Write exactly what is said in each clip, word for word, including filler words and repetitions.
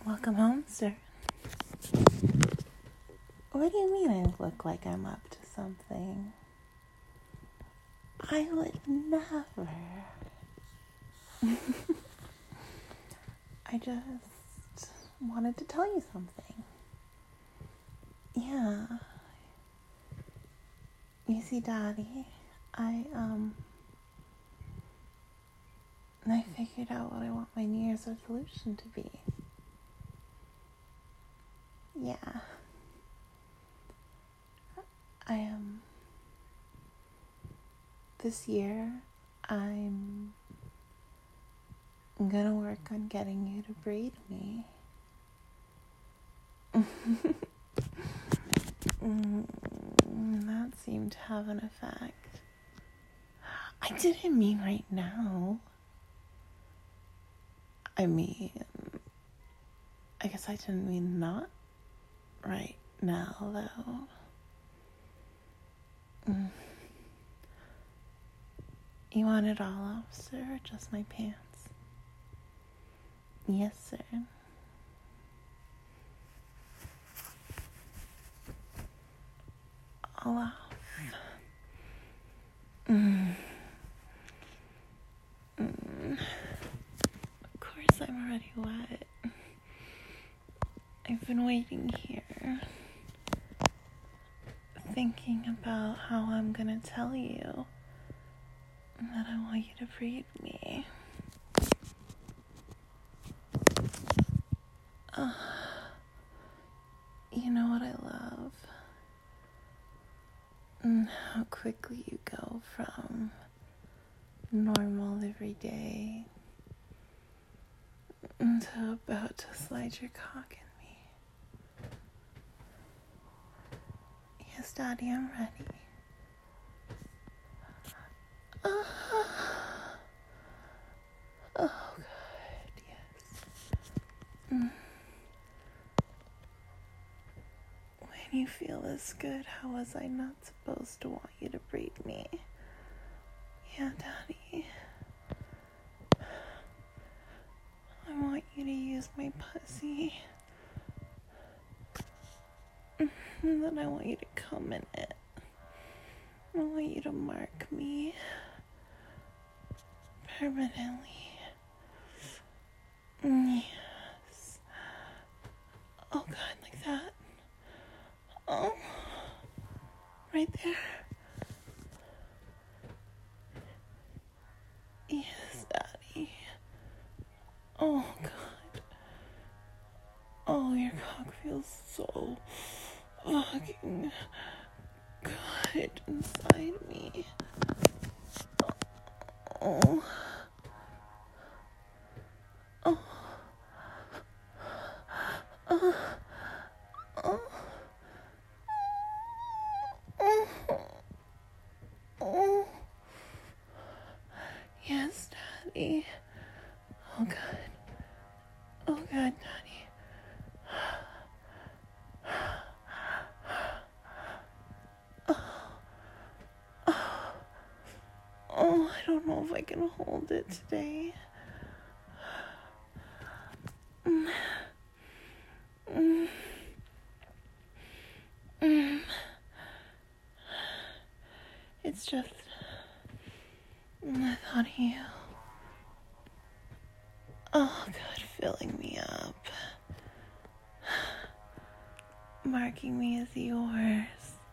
Welcome home, sir. What do you mean I look like I'm up to something? I would never. I just wanted to tell you something. Yeah. You see, Daddy, I, um, I figured out what I want my New Year's resolution to be. Yeah. I am, um, this year, I'm gonna work on getting you to breed me. mm, that seemed to have an effect. I didn't mean right now. I mean, I guess I didn't mean not right now, though. Mm. You want it all off, sir, or just my pants? Yes, sir. All off. Mm. Mm. Of course I'm already wet. I've been waiting here, thinking about how I'm gonna tell you that I want you to breed me. Uh, you know what I love? And how quickly you go from normal everyday to about to slide your cock in me. Yes, Daddy, I'm ready. Uh, oh, good, yes. Mm. When you feel this good, how was I not supposed to want you to breed me? Yeah, Daddy. I want you to use my pussy. And then I want you to come in it. I want you to mark me permanently. Yes. Oh, God, like that. Oh. Right there. Yes, Daddy. Oh, God. Oh, your cock feels so fucking good inside me. Oh. Oh. Oh. Oh. Oh. Oh. Yes, Daddy. Oh, God. Oh, God, Daddy. Oh, I don't know if I can hold it today. Mm. Mm. Mm. It's just, I thought of you. Oh, God, filling me up. Marking me as yours.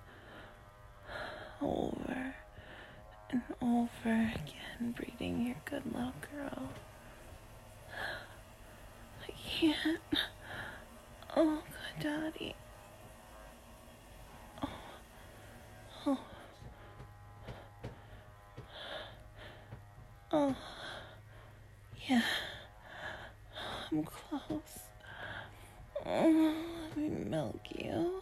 Over and over again, breeding your good little girl. I can't. Oh, God, Daddy. Oh. Oh. Oh. Yeah. I'm close. Oh, let me milk you.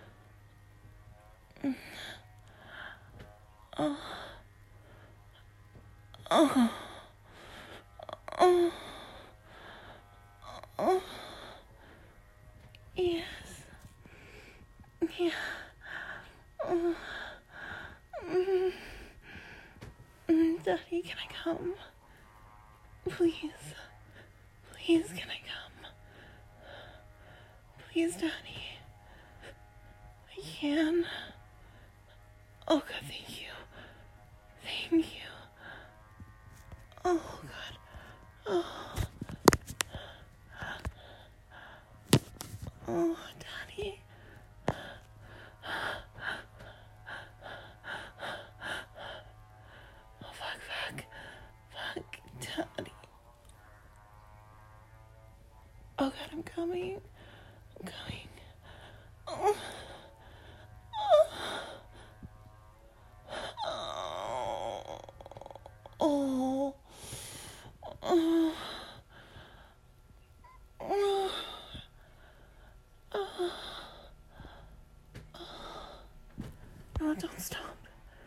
Oh. Oh. Oh. Oh. Yes. Yeah. Oh. Mm. Mm, Daddy, can I come? Please. Please, can I come? Please, Daddy. I can. Oh, God, thank you. Thank you. Oh, God. Oh. Oh, Daddy. Oh, fuck, fuck. Fuck, Daddy. Oh, God, I'm coming. I'm coming. Oh. Oh. Oh. Oh. Oh. Oh. No, don't stop.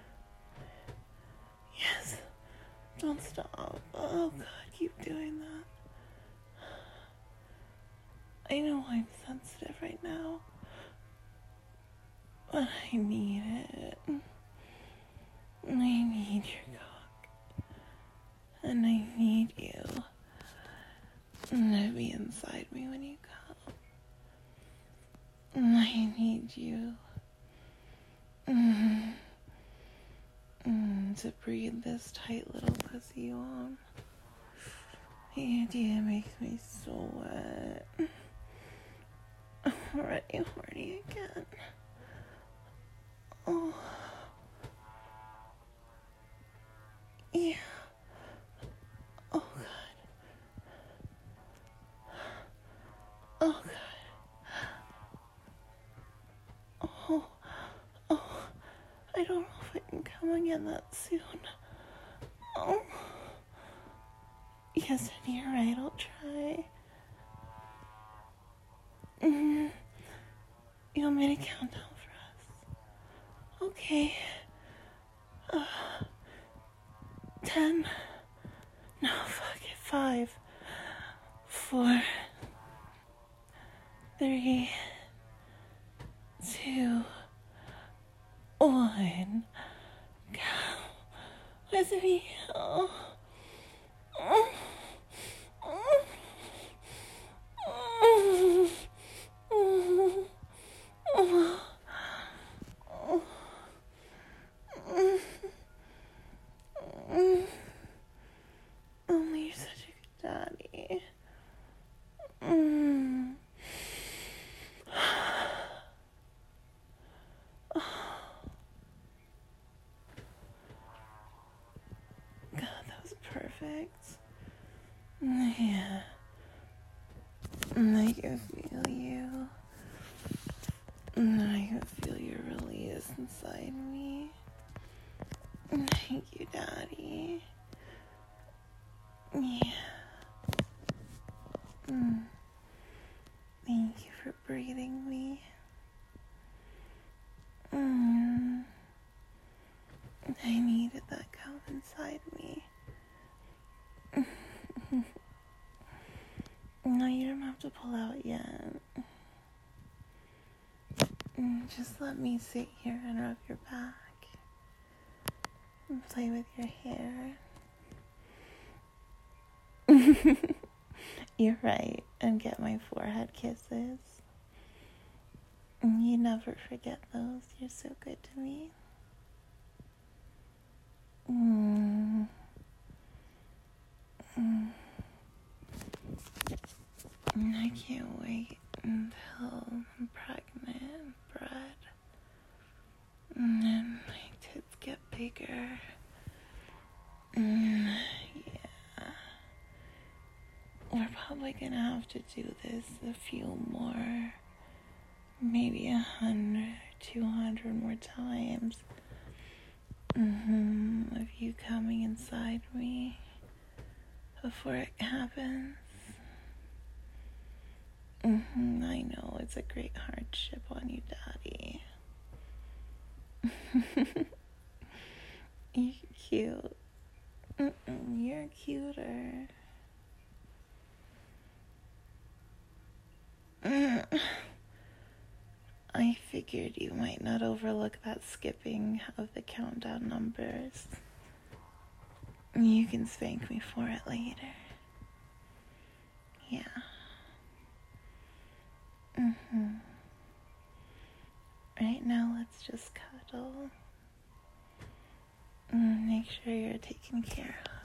Yes. Don't stop. Oh, God, keep doing that. I know I'm sensitive right now, but I need it. I need your cock. And I need you to be inside me when you come. And I need you mm, mm, to breathe this tight little pussy on. The idea makes me so wet. I'm already horny again. Oh. Yeah. Oh, God. Oh, God. Oh. Oh. I don't know if I can come again that soon. Oh. Yes, and you're right. I'll try. Mm. You want me to count down for us? Okay. Uh, ten. No, fuck it. Five. Four. Three. Two. One. Go. With me. Oh. Oh. Oh. Oh. Oh. Oh. Oh. Oh. Oh, you're such a good daddy. Mm. God, that was perfect. Yeah. I can feel you. I can feel your release inside me. Thank you, Daddy. Yeah. Mm. Thank you for breathing me. Mm. I needed that come inside me. No, you don't have to pull out yet. Just let me sit here and rub your back and play with your hair. You're right, and get my forehead kisses. You never forget those. You're so good to me. Mm. Mm. I can't wait until I'm pregnant and bred. And then my tits get bigger. Mm, yeah. We're probably gonna have to do this a few more, maybe a hundred, two hundred more times. Mm-hmm. Of you coming inside me before it happens. Mm-hmm. I know it's a great hardship on you, Daddy. You're cute. Mm-mm, you're cuter. Mm. I figured you might not overlook that skipping of the countdown numbers. You can spank me for it later. Yeah. Mm-hmm. let's just cuddle. Mm, make sure you're taken care of.